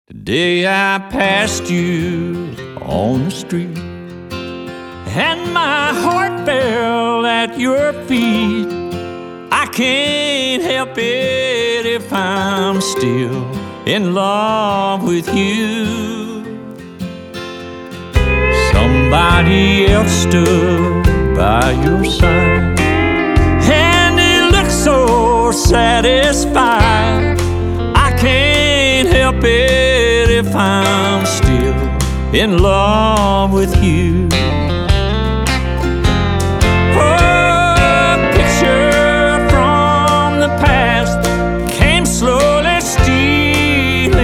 The day I passed you on the street and my heart fell at your feet, I can't help it if I'm still in love with you. Somebody else stood by your side and he looked so satisfied. I can't help it if I'm still in love with you. Oh, a picture from the past came slowly stealing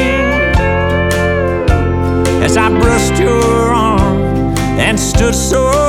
as I brushed your arm and stood so